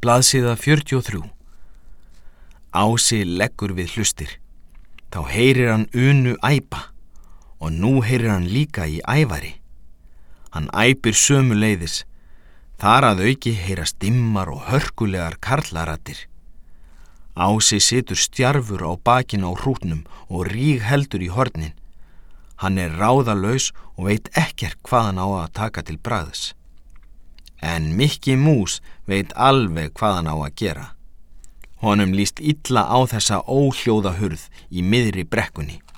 Blaðsíða 43. Ási leggur við hlustir. Þá heyrir hann Unu æpa og nú heyrir hann líka í Ævari. Hann æpir sömuleiðis. Þar að auki heyrast dimmar og hörkulegar karlaraddir. Ási situr stjarfur á bakinu á hrútnum og rígheldur í hornin. Hann ráðalaus og veit ekkert hvað hann á að taka til bragðs. En Mikki mús veit alveg hvað hann á að gera. Honum líst illa á þessa óhljóða hurð í miðri brekkunni.